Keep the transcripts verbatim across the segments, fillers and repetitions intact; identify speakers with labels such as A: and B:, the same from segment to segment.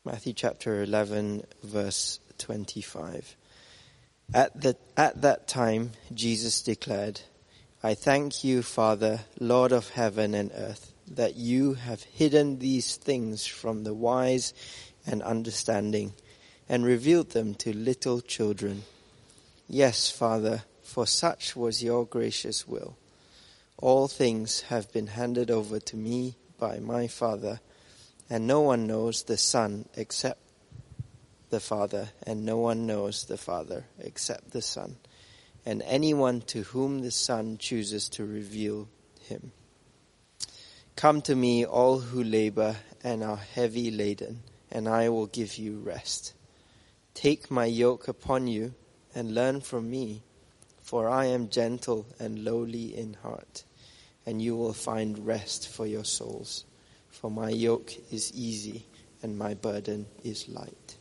A: Matthew chapter eleven, verse twenty-five. At the, at that time, Jesus declared, I thank you, Father, Lord of heaven and earth, that you have hidden these things from the wise and understanding and revealed them to little children. Yes, Father, for such was your gracious will. All things have been handed over to me by my Father, and no one knows the Son except the Father, and no one knows the Father except the Son, and anyone to whom the Son chooses to reveal him. Come to me, all who labor and are heavy laden, and I will give you rest. Take my yoke upon you and learn from me, for I am gentle and lowly in heart, and you will find rest for your souls. For my yoke is easy and my burden is light.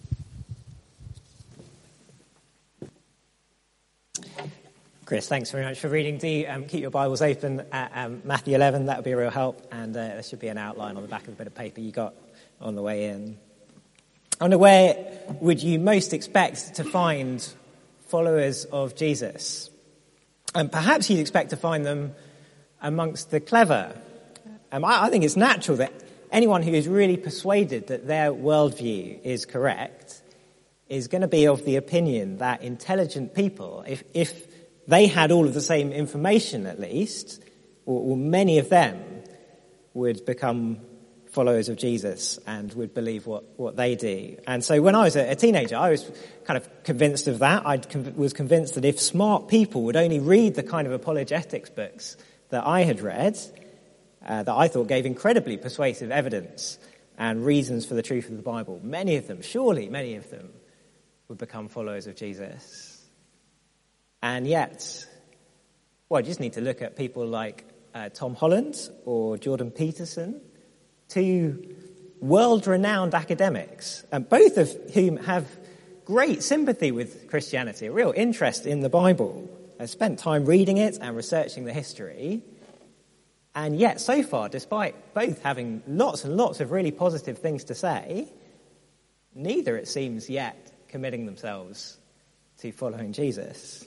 B: Chris, thanks very much for reading. Do um, keep your Bibles open at um, Matthew eleven. That would be a real help. And uh, there should be an outline on the back of the bit of paper you got on the way in. I wonder, where would you most expect to find followers of Jesus? And perhaps you'd expect to find them amongst the clever. Um, I, I think it's natural that anyone who is really persuaded that their worldview is correct is going to be of the opinion that intelligent people, if, if they had all of the same information at least, or, or many of them, would become followers of Jesus and would believe what, what they do. And so when I was a, a teenager, I was kind of convinced of that. I con- was convinced that if smart people would only read the kind of apologetics books that I had read, uh, that I thought gave incredibly persuasive evidence and reasons for the truth of the Bible, many of them, surely many of them, would become followers of Jesus. And yet, well, you just need to look at people like uh, Tom Holland or Jordan Peterson, two world-renowned academics, and both of whom have great sympathy with Christianity, a real interest in the Bible. They've spent time reading it and researching the history. And yet, so far, despite both having lots and lots of really positive things to say, neither, it seems, yet committing themselves to following Jesus.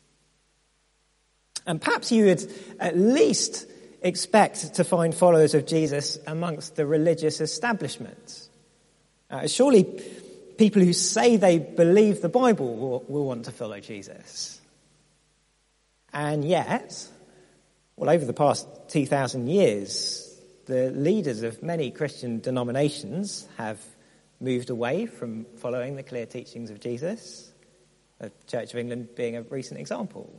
B: And perhaps you would at least expect to find followers of Jesus amongst the religious establishment. Uh, surely people who say they believe the Bible will, will want to follow Jesus. And yet, well, over the past two thousand years, the leaders of many Christian denominations have moved away from following the clear teachings of Jesus, the Church of England being a recent example.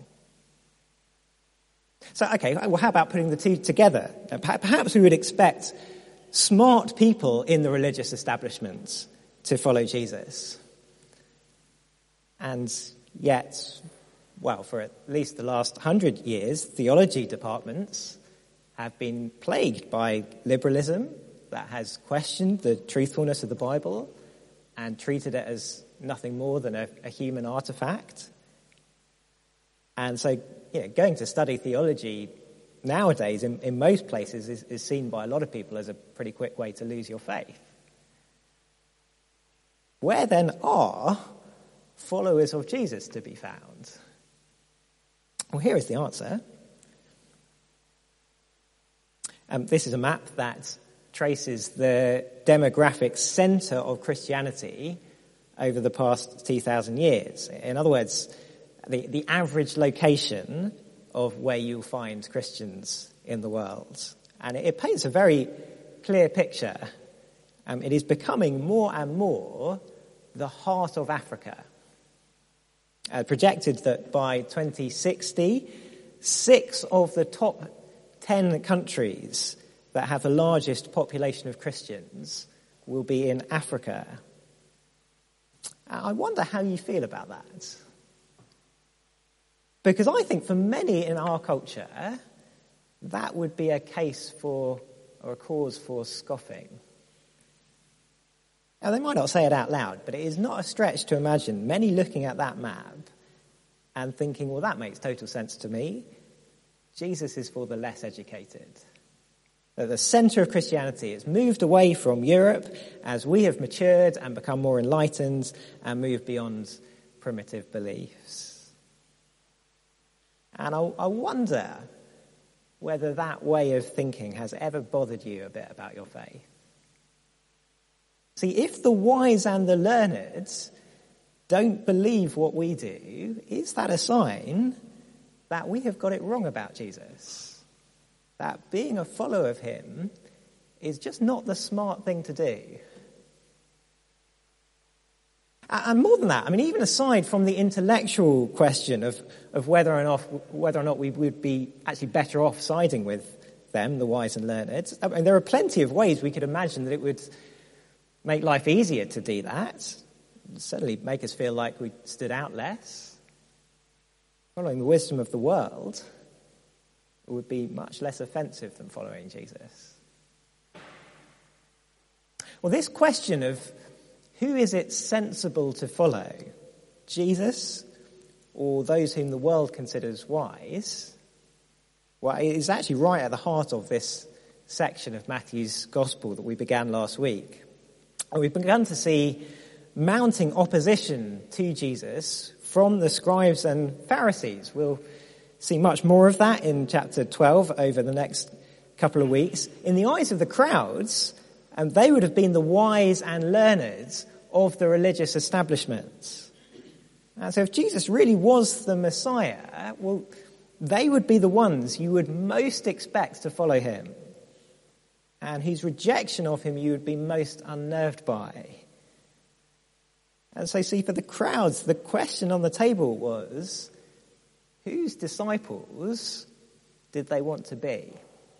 B: So, okay, well, how about putting the two together? Perhaps we would expect smart people in the religious establishment to follow Jesus. And yet, well, for at least the last hundred years, theology departments have been plagued by liberalism that has questioned the truthfulness of the Bible and treated it as nothing more than a, a human artifact. And so, you know, going to study theology nowadays in, in most places is, is seen by a lot of people as a pretty quick way to lose your faith. Where then are followers of Jesus to be found? Well, here is the answer. Um, this is a map that traces the demographic centre of Christianity over the past two thousand years. In other words, the, the average location of where you'll find Christians in the world. And it, it paints a very clear picture. Um, it is becoming more and more the heart of Africa. Uh, projected that by twenty sixty, six of the top ten countries that have the largest population of Christians will be in Africa. I wonder how you feel about that. Because I think for many in our culture, that would be a case for, or a cause for scoffing. Now, they might not say it out loud, but it is not a stretch to imagine many looking at that map and thinking, well, that makes total sense to me. Jesus is for the less educated. That the centre of Christianity has moved away from Europe as we have matured and become more enlightened and moved beyond primitive beliefs. And I, I wonder whether that way of thinking has ever bothered you a bit about your faith. See, if the wise and the learned don't believe what we do, is that a sign that we have got it wrong about Jesus? That being a follower of him is just not the smart thing to do. And more than that, I mean, even aside from the intellectual question of, of whether or not whether or not we would be actually better off siding with them, the wise and learned, I mean, there are plenty of ways we could imagine that it would make life easier to do that. Certainly make us feel like we stood out less. Following the wisdom of the world would be much less offensive than following Jesus. Well, this question of who is it sensible to follow, Jesus or those whom the world considers wise, well, it is actually right at the heart of this section of Matthew's Gospel that we began last week. And we've begun to see mounting opposition to Jesus from the scribes and Pharisees. We'll see much more of that in chapter twelve over the next couple of weeks. In the eyes of the crowds, and they would have been the wise and learned of the religious establishment. And so if Jesus really was the Messiah, well, they would be the ones you would most expect to follow him, and whose rejection of him you would be most unnerved by. And so, see, for the crowds, the question on the table was, whose disciples did they want to be?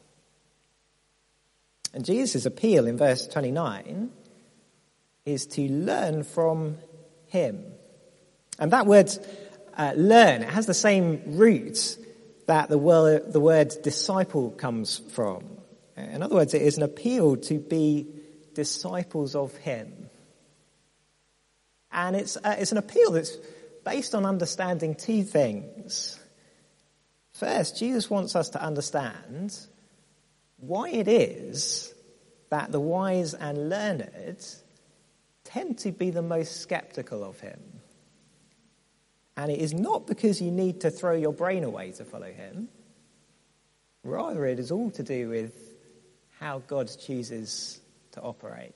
B: And Jesus' appeal in verse twenty-nine is to learn from him. And that word, uh, learn, it has the same root that the word, the word disciple comes from. In other words, it is an appeal to be disciples of him. And it's, uh, it's an appeal that's based on understanding two things. First, Jesus wants us to understand why it is that the wise and learned tend to be the most skeptical of him. And it is not because you need to throw your brain away to follow him. Rather, it is all to do with how God chooses to operate.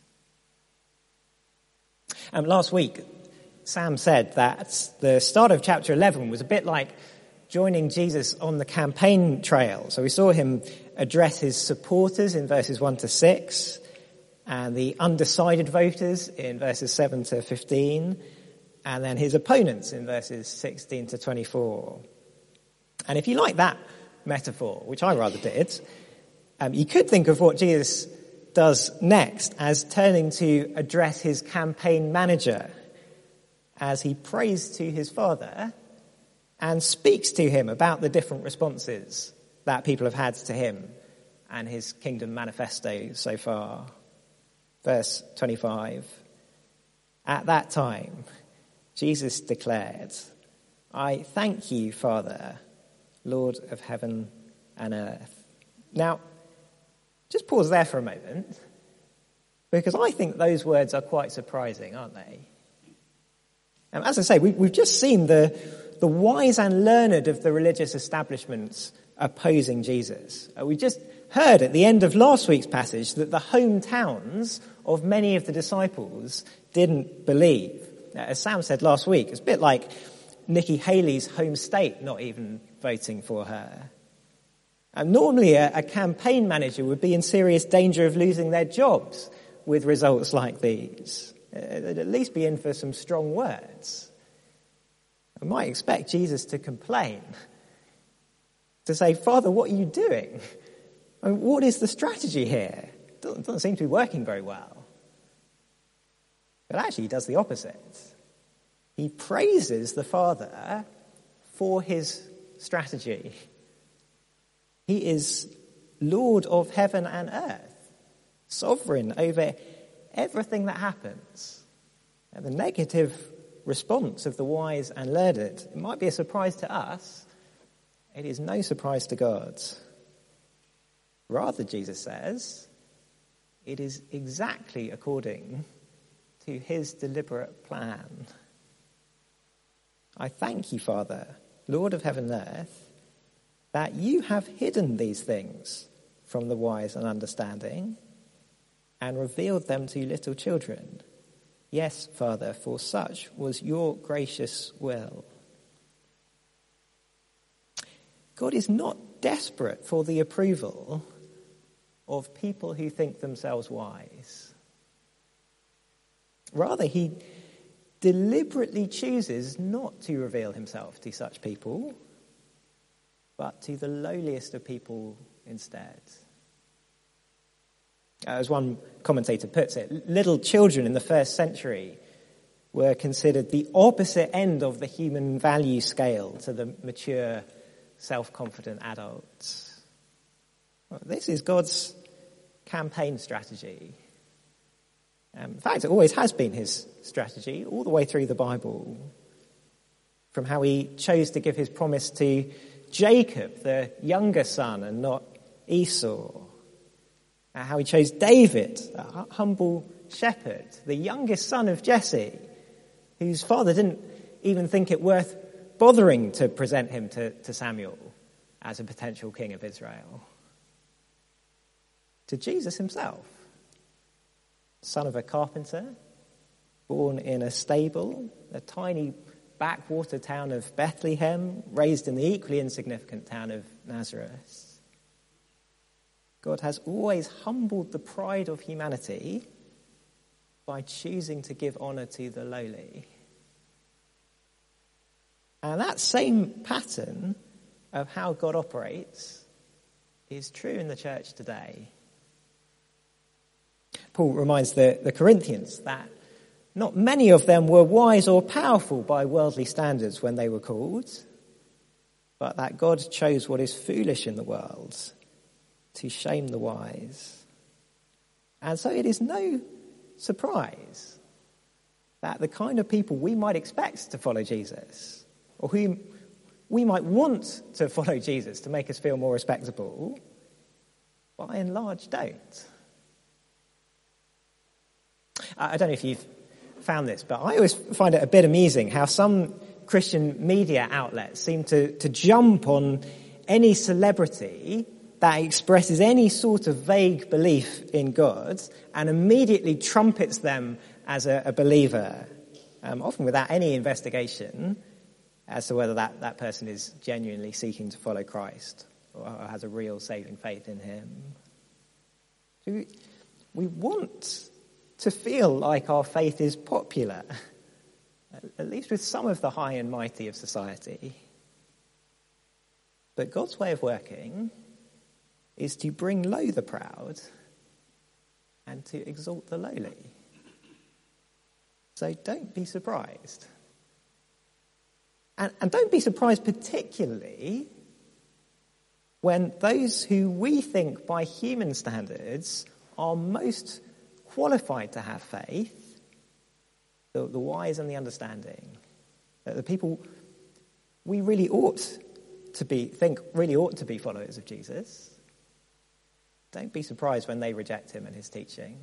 B: Um, last week, Sam said that the start of chapter eleven was a bit like joining Jesus on the campaign trail. So we saw him address his supporters in verses one to six, and the undecided voters in verses seven to fifteen, and then his opponents in verses sixteen to twenty-four. And if you like that metaphor, which I rather did, um, you could think of what Jesus does next as turning to address his campaign manager as he prays to his Father and speaks to him about the different responses that people have had to him and his kingdom manifesto so far. Verse twenty-five. At that time, Jesus declared, I thank you, Father, Lord of heaven and earth. Now, just pause there for a moment, because I think those words are quite surprising, aren't they? And as I say, we, we've just seen the, the wise and learned of the religious establishments opposing Jesus. Uh, we just heard at the end of last week's passage that the hometowns of many of the disciples didn't believe. Uh, as Sam said last week, it's a bit like Nikki Haley's home state not even voting for her. And normally a, a campaign manager would be in serious danger of losing their jobs with results like these. They'd at least be in for some strong words. I might expect Jesus to complain, to say, Father, what are you doing? I mean, what is the strategy here? It doesn't, doesn't seem to be working very well. But actually he does the opposite. He praises the Father for his strategy. He is Lord of heaven and earth, sovereign over everything that happens. And the negative response of the wise and learned, it might be a surprise to us. It is no surprise to God. Rather, Jesus says, it is exactly according to his deliberate plan. I thank you, Father, Lord of heaven and earth, that you have hidden these things from the wise and understanding and revealed them to little children. Yes, Father, for such was your gracious will. God is not desperate for the approval of people who think themselves wise. Rather, he deliberately chooses not to reveal himself to such people, but to the lowliest of people instead. As one commentator puts it, little children in the first century were considered the opposite end of the human value scale to the mature, self-confident adults. This is God's campaign strategy. Um, in fact, it always has been his strategy all the way through the Bible. From how he chose to give his promise to Jacob, the younger son, and not Esau. Uh, how he chose David, a humble shepherd, the youngest son of Jesse, whose father didn't even think it worth bothering to present him to, to Samuel as a potential king of Israel. To Jesus himself, son of a carpenter, born in a stable, a tiny backwater town of Bethlehem, raised in the equally insignificant town of Nazareth. God has always humbled the pride of humanity by choosing to give honor to the lowly. And that same pattern of how God operates is true in the church today. Paul reminds the, the Corinthians that not many of them were wise or powerful by worldly standards when they were called, but that God chose what is foolish in the world to shame the wise. And so it is no surprise that the kind of people we might expect to follow Jesus, or whom we might want to follow Jesus to make us feel more respectable, by and large don't. I don't know if you've found this, but I always find it a bit amusing how some Christian media outlets seem to, to jump on any celebrity that expresses any sort of vague belief in God and immediately trumpets them as a, a believer, um, often without any investigation as to whether that, that person is genuinely seeking to follow Christ or has a real saving faith in him. We, we want to feel like our faith is popular, at least with some of the high and mighty of society. But God's way of working is to bring low the proud and to exalt the lowly. So don't be surprised. And, and don't be surprised particularly when those who we think by human standards are most qualified to have faith, the, the wise and the understanding, the people we really ought to be, think really ought to be followers of Jesus, don't be surprised when they reject him and his teaching.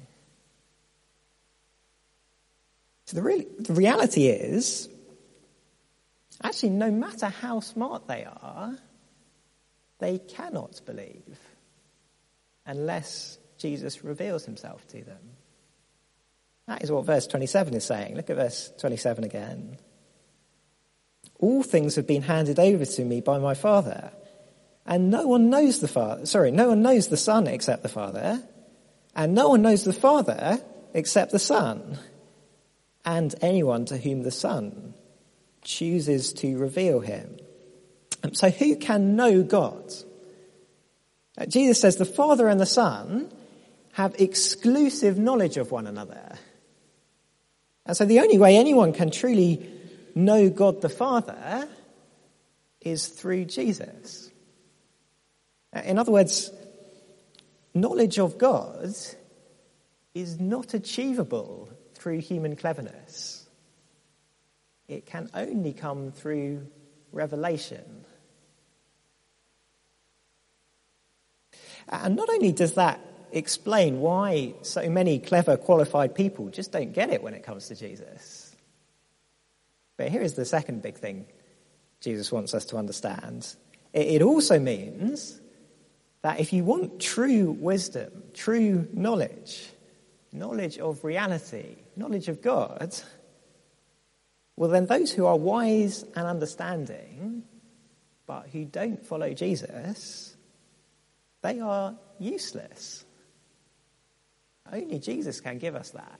B: So the, really, the reality is, actually, no matter how smart they are, they cannot believe unless Jesus reveals himself to them. That is what verse twenty-seven is saying. Look at verse twenty-seven again. All things have been handed over to me by my Father, and no one knows the Father. Sorry, no one knows the Son except the Father, and no one knows the Father except the Son, and anyone to whom the Son chooses to reveal him. So who can know God? Jesus says the Father and the Son have exclusive knowledge of one another. And so the only way anyone can truly know God the Father is through Jesus. In other words, knowledge of God is not achievable through human cleverness. It can only come through revelation. And not only does that explain why so many clever, qualified people just don't get it when it comes to Jesus, but here is the second big thing Jesus wants us to understand. It also means that if you want true wisdom, true knowledge, knowledge of reality, knowledge of God, well, then those who are wise and understanding, but who don't follow Jesus, they are useless. Only Jesus can give us that.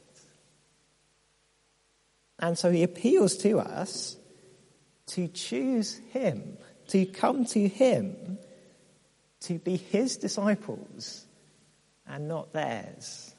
B: And so he appeals to us to choose him, to come to him, to be his disciples and not theirs.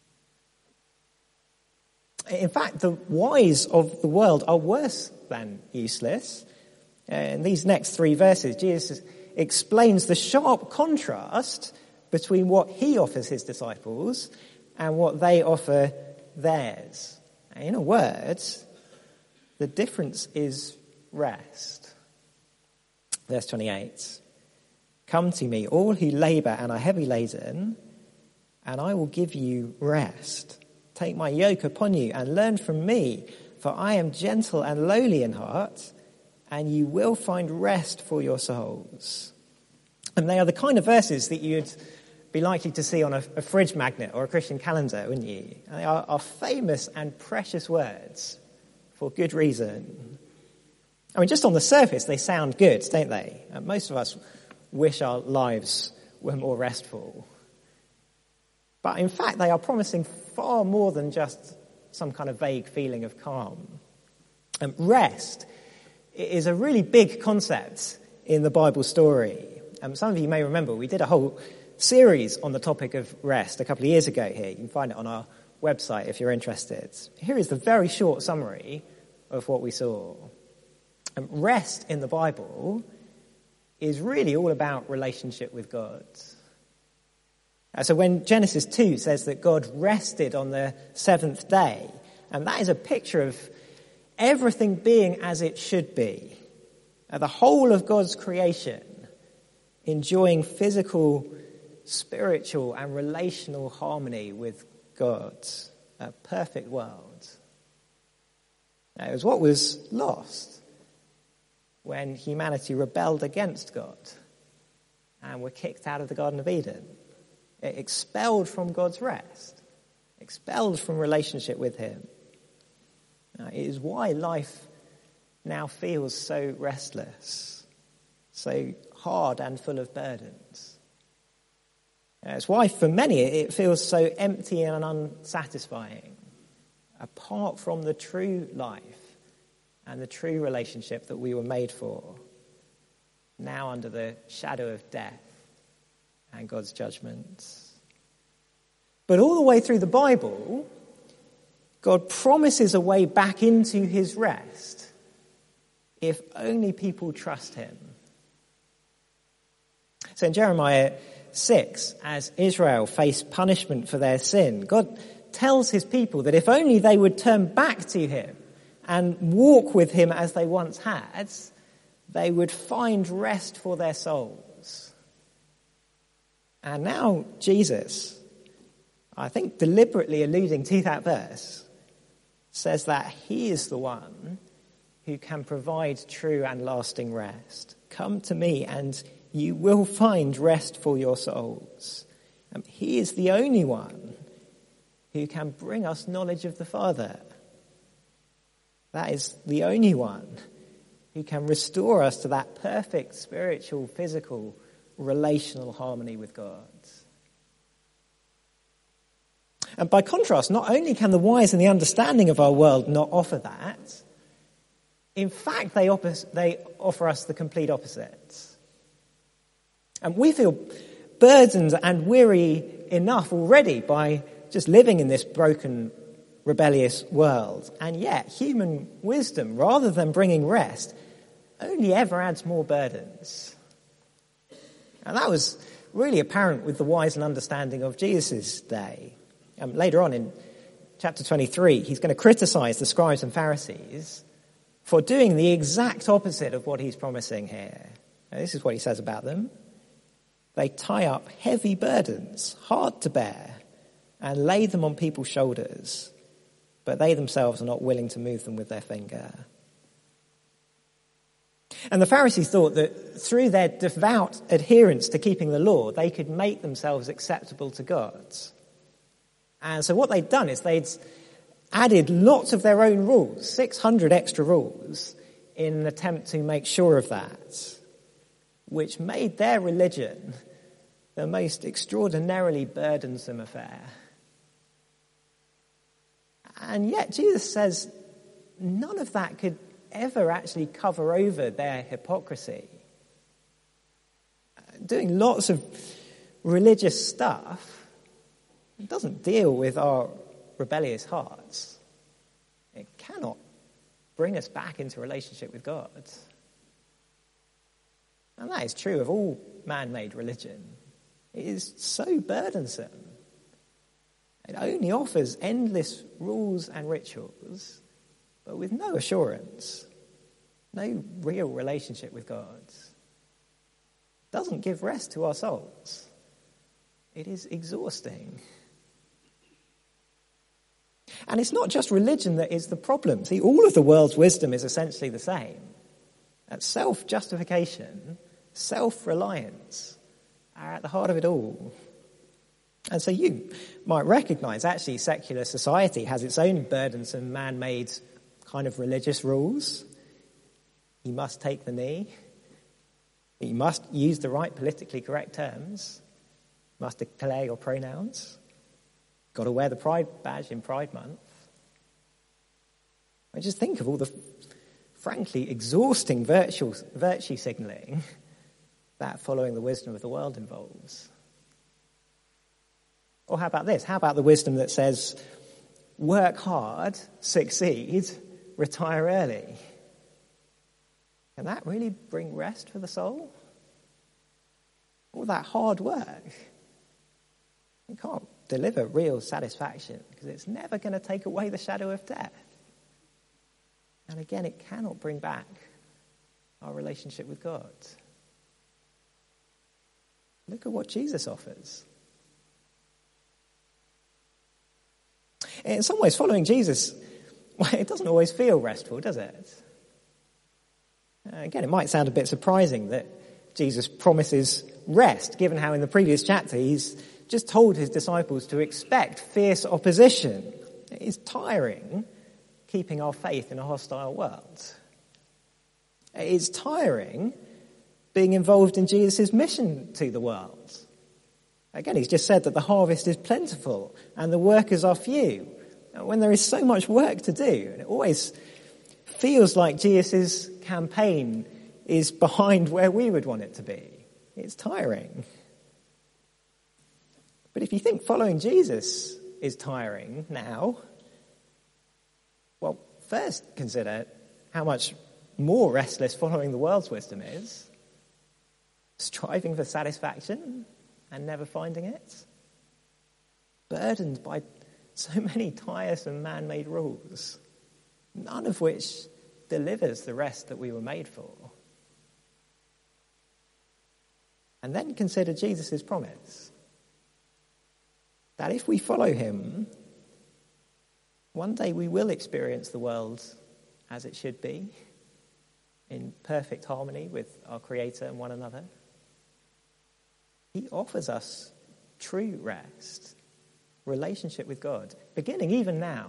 B: In fact, the wise of the world are worse than useless. In these next three verses, Jesus explains the sharp contrast between what he offers his disciples and what they offer theirs. In a word, the difference is rest. Verse twenty-eight. Come to me, all who labour and are heavy laden, and I will give you rest. Take my yoke upon you and learn from me, for I am gentle and lowly in heart, and you will find rest for your souls. And they are the kind of verses that you'd be likely to see on a, a fridge magnet or a Christian calendar, wouldn't you? And they are, are famous and precious words for good reason. I mean, just on the surface, they sound good, don't they? And most of us wish our lives were more restful. But in fact, they are promising far more than just some kind of vague feeling of calm. Um, rest is a really big concept in the Bible story. Um, some of you may remember we did a whole series on the topic of rest a couple of years ago here. You can find it on our website if you're interested. Here is the very short summary of what we saw. Um, rest in the Bible is really all about relationship with God. Uh, so when Genesis two says that God rested on the seventh day, and that is a picture of everything being as it should be. Uh, the whole of God's creation enjoying physical, spiritual and relational harmony with God. A perfect world. Now, it was what was lost when humanity rebelled against God and were kicked out of the Garden of Eden. It expelled from God's rest, expelled from relationship with him. Now, it is why life now feels so restless, so hard and full of burdens. It's why for many it feels so empty and unsatisfying, apart from the true life and the true relationship that we were made for, now under the shadow of death and God's judgments. But all the way through the Bible, God promises a way back into his rest if only people trust him. So in Jeremiah six, as Israel faced punishment for their sin, God tells his people that if only they would turn back to him and walk with him as they once had, they would find rest for their souls. And now Jesus, I think deliberately alluding to that verse, says that he is the one who can provide true and lasting rest. Come to me and you will find rest for your souls. Um, he is the only one who can bring us knowledge of the Father. That is the only one who can restore us to that perfect spiritual, physical, relational harmony with God. And by contrast, not only can the wise and the understanding of our world not offer that, in fact, they, oppos- they offer us the complete opposite. And we feel burdened and weary enough already by just living in this broken, rebellious world. And yet, human wisdom, rather than bringing rest, only ever adds more burdens. And that was really apparent with the wise and understanding of Jesus' day. Um, later on in chapter twenty-three, he's going to criticize the scribes and Pharisees for doing the exact opposite of what he's promising here. Now, this is what he says about them. They tie up heavy burdens, hard to bear, and lay them on people's shoulders, but they themselves are not willing to move them with their finger. And the Pharisees thought that through their devout adherence to keeping the law, they could make themselves acceptable to God. And so what they'd done is they'd added lots of their own rules, six hundred extra rules, in an attempt to make sure of that, which made their religion the most extraordinarily burdensome affair. And yet Jesus says none of that could ever actually cover over their hypocrisy. Doing lots of religious stuff doesn't deal with our rebellious hearts. It cannot bring us back into relationship with God. And that is true of all man-made religion. It is so burdensome. It only offers endless rules and rituals, but with no assurance, no real relationship with God. It doesn't give rest to our souls. It is exhausting. And it's not just religion that is the problem. See, all of the world's wisdom is essentially the same. That's self-justification, self-reliance are at the heart of it all. And so you might recognize, actually, secular society has its own burdensome man-made kind of religious rules. You must take the knee. You must use the right politically correct terms. You must declare your pronouns. Got to wear the Pride badge in Pride Month. I just think of all the, frankly, exhausting virtue, virtue signalling that following the wisdom of the world involves. Or how about this? How about the wisdom that says, work hard, succeed, retire early? Can that really bring rest for the soul? All that hard work, it can't deliver real satisfaction because it's never going to take away the shadow of death. And again, it cannot bring back our relationship with God. Look at what Jesus offers. In some ways, following Jesus, well, it doesn't always feel restful, does it? Uh, again, it might sound a bit surprising that Jesus promises rest, given how in the previous chapter he's just told his disciples to expect fierce opposition. It is tiring keeping our faith in a hostile world. It is tiring being involved in Jesus' mission to the world. Again, he's just said that the harvest is plentiful and the workers are few. When there is so much work to do, and it always feels like Jesus' campaign is behind where we would want it to be. It's tiring. But if you think following Jesus is tiring now, well, first consider how much more restless following the world's wisdom is. Striving for satisfaction and never finding it. Burdened by so many tiresome man-made rules, none of which delivers the rest that we were made for. And then consider Jesus' promise that if we follow him, one day we will experience the world as it should be, in perfect harmony with our Creator and one another. He offers us true rest, relationship with God, beginning even now.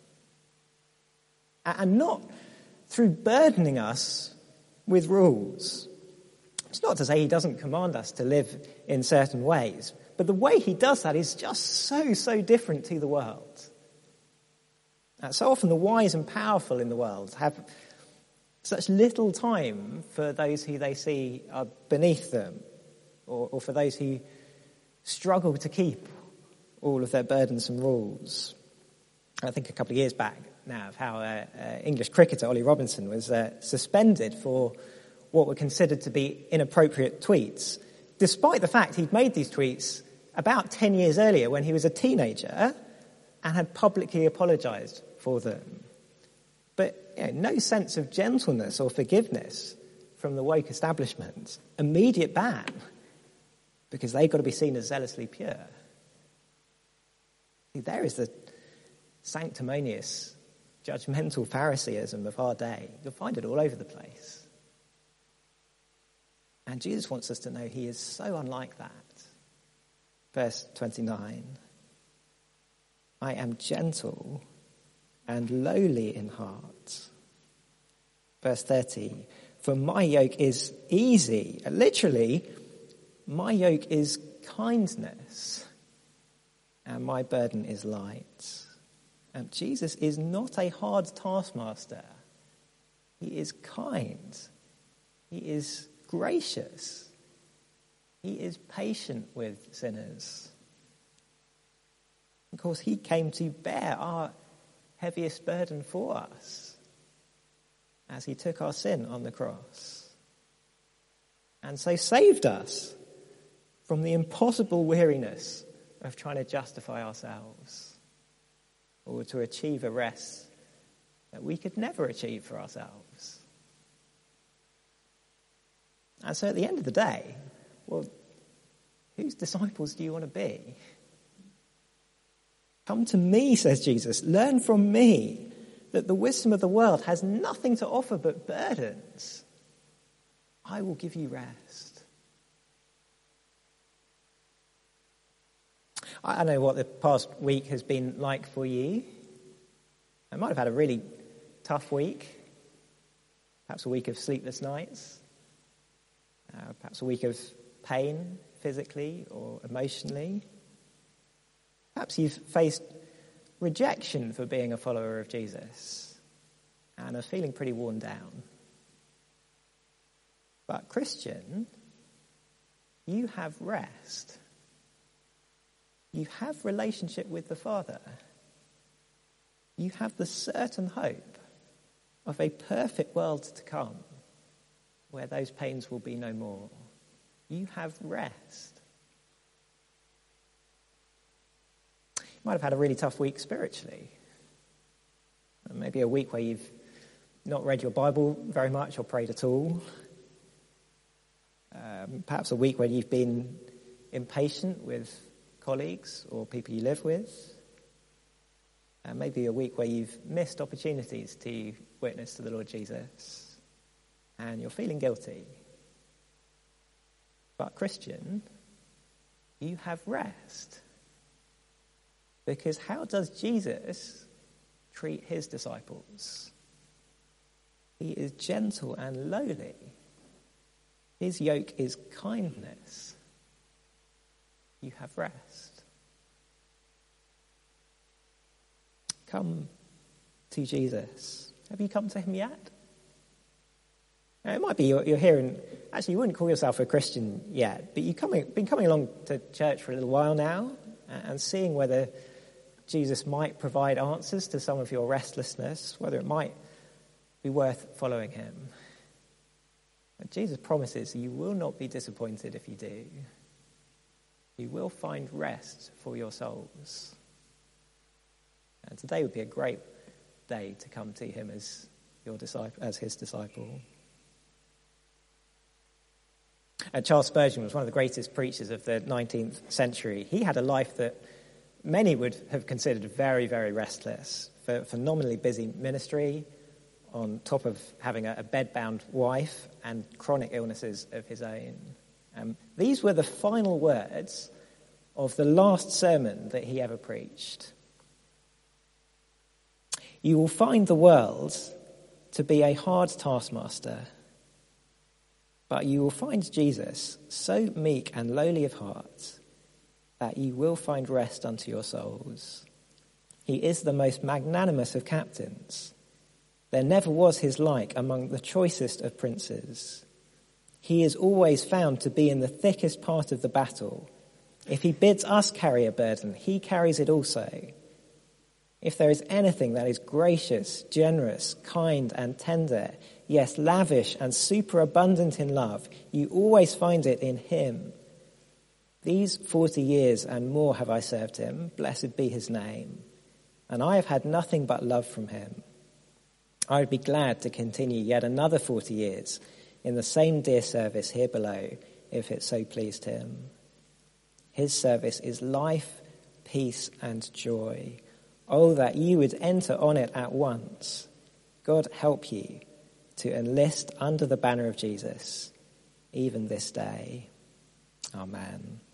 B: And not through burdening us with rules. It's not to say he doesn't command us to live in certain ways, but the way he does that is just so, so different to the world. Uh, so often the wise and powerful in the world have such little time for those who they see are beneath them, or, or for those who struggle to keep all of their burdensome rules. I think a couple of years back now of how uh, uh, English cricketer Ollie Robinson was uh, suspended for what were considered to be inappropriate tweets, despite the fact he'd made these tweets about ten years earlier when he was a teenager and had publicly apologised for them. But you know, no sense of gentleness or forgiveness from the woke establishment. Immediate ban. because they've got to be seen as zealously pure. See, there is the sanctimonious, judgmental Phariseeism of our day. You'll find it all over the place. And Jesus wants us to know he is so unlike that. Verse twenty-nine, I am gentle and lowly in heart. Verse thirty, for my yoke is easy. Literally, my yoke is kindness and my burden is light. And Jesus is not a hard taskmaster. He is kind. He is gracious. He is patient with sinners. Of course, he came to bear our heaviest burden for us as he took our sin on the cross. And so saved us from the impossible weariness of trying to justify ourselves or to achieve a rest that we could never achieve for ourselves. And so at the end of the day, well, whose disciples do you want to be? Come to me, says Jesus, learn from me that the wisdom of the world has nothing to offer but burdens. I will give you rest. I don't know what the past week has been like for you. I might have had a really tough week, perhaps a week of sleepless nights, uh, perhaps a week of pain physically or emotionally. Perhaps you've faced rejection for being a follower of Jesus and are feeling pretty worn down. But Christian, you have rest. You have relationship with the Father. You have the certain hope of a perfect world to come where those pains will be no more. You have rest. You might have had a really tough week spiritually. Maybe a week where you've not read your Bible very much or prayed at all. Um, perhaps a week where you've been impatient with colleagues or people you live with. And maybe a week where you've missed opportunities to witness to the Lord Jesus and you're feeling guilty. But Christian, you have rest. Because how does Jesus treat his disciples? He is gentle and lowly. His yoke is kindness. You have rest. Come to Jesus. Have you come to him yet? Now, it might be you're, you're here and actually you wouldn't call yourself a Christian yet, but you've coming, been coming along to church for a little while now and seeing whether Jesus might provide answers to some of your restlessness, whether it might be worth following him. But Jesus promises you will not be disappointed if you do. You will find rest for your souls. And today would be a great day to come to him as your disciple, as his disciple. Uh, Charles Spurgeon was one of the greatest preachers of the nineteenth century. He had a life that many would have considered very, very restless. For phenomenally busy ministry, on top of having a, a bed-bound wife and chronic illnesses of his own. Um, these were the final words of the last sermon that he ever preached. You will find the world to be a hard taskmaster, but you will find Jesus so meek and lowly of heart that you will find rest unto your souls. He is the most magnanimous of captains. There never was his like among the choicest of princes. He is always found to be in the thickest part of the battle. If he bids us carry a burden, he carries it also. If there is anything that is gracious, generous, kind, and tender, yes, lavish and superabundant in love, you always find it in him. These forty years and more have I served him, blessed be his name, and I have had nothing but love from him. I would be glad to continue yet another forty years in the same dear service here below, if it so pleased him. His service is life, peace, and joy. Oh, that you would enter on it at once. God help you to enlist under the banner of Jesus, even this day. Amen.